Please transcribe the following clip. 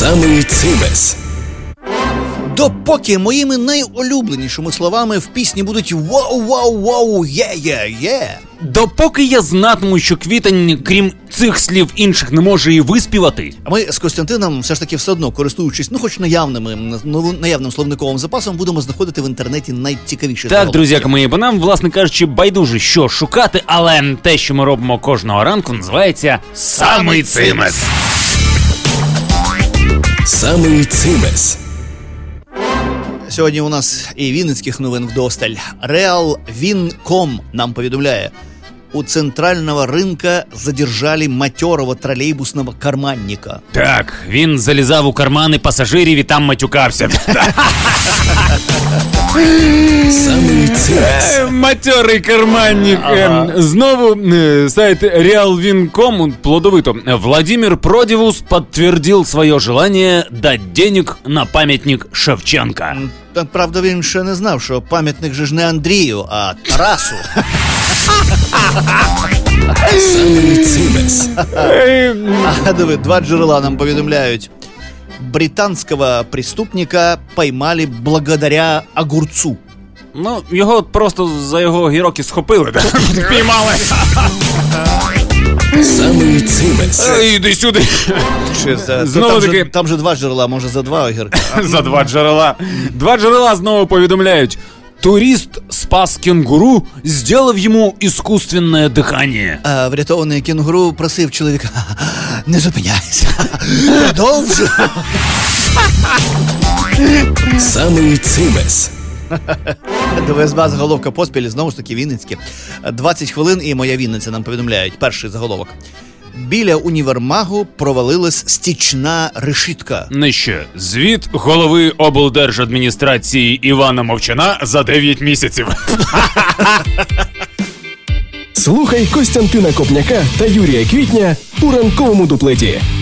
Самий цимес. Допоки моїми найулюбленішими словами в пісні будуть «вау-вау-вау, є-є-є». Допоки я знатиму, що Квітень, крім цих слів, інших не може і виспівати. А ми з Костянтином все ж таки все одно, користуючись, хоч наявним словниковим запасом, будемо знаходити в інтернеті найцікавіші Так, слова. друзяки мої, бо нам, власне кажучи, байдуже, що шукати, але те, що ми робимо кожного ранку, називається «Самий цимес». Самий цимес. Сьогодні у нас і вінницьких новин вдосталь. Realvin.com нам повідомляє: у центрального рынка задержали матерого тролейбусного карманника. Так, він залізав у кармани пасажирів і там матюкався. Самий цимес. Материй карманник. Знову сайт Realvin.com плодовито. Владимир Продивус подтвердил свое желание дать денег на памятник Шевченка. Правда, він ще не знав, що пам'ятник же ж не Андрію, а Тарасу. Самий цимес. Диви, два джерела нам повідомляють. Британського преступника поймали благодаря огурцу. Ну, його просто за його гіроки схопили. Піймали. Самий цимес. Іди сюди. Знову таки, там же два джерела, може за два огірка. За два джерела. Два джерела знову повідомляють. Турист спас кенгуру, сделав йому искусственное дыхание. А врятований кенгуру просив чоловіка: не зупиняйся, продовжуй. Самий цимес. ДВСБ заголовка поспіль, знову ж таки Вінницьке. 20 хвилин і моя Вінниця нам повідомляють. Перший заголовок. Біля універмагу провалилась стічна решітка. Нижче. Звіт голови облдержадміністрації Івана Мовчана за 9 місяців. Слухай Костянтина Копняка та Юрія Квітня у ранковому дуплеті.